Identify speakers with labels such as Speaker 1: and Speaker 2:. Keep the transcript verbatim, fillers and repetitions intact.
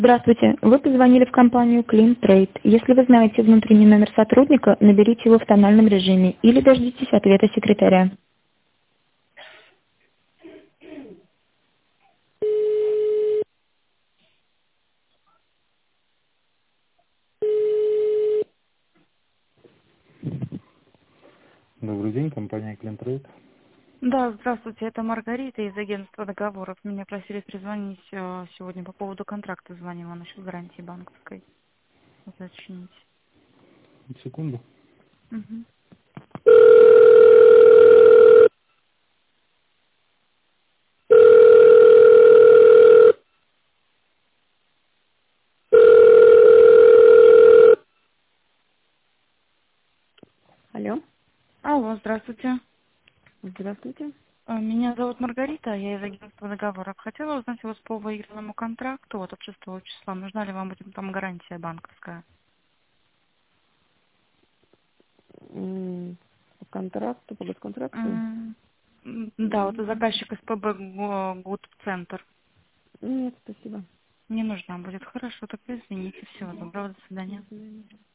Speaker 1: Здравствуйте. Вы позвонили в компанию Clean Trade. Если вы знаете внутренний номер сотрудника, наберите его в тональном режиме или дождитесь ответа секретаря.
Speaker 2: Добрый день, компания Клинтрейд.
Speaker 3: Да, здравствуйте, это Маргарита из агентства договоров. Меня просили перезвонить э, сегодня по поводу контракта, звонила насчет гарантии банковской. Уточнить.
Speaker 2: Секунду.
Speaker 3: Мгм.
Speaker 1: Алло,
Speaker 3: Алло, здравствуйте.
Speaker 1: здравствуйте.
Speaker 3: Э, Меня зовут Маргарита, я из агентства договоров. Хотела узнать у вас по выигранному контракту вот от шестого числа. Нужна ли вам будет там гарантия банковская?
Speaker 1: М, По контракту, по госконтракту?
Speaker 3: М, м, Да, вот
Speaker 1: М,
Speaker 3: заказчик СПБ Гуд Центр.
Speaker 1: Нет, спасибо.
Speaker 3: Не нужна будет. Хорошо, так извините. Всего доброго, до свидания.
Speaker 1: До свидания.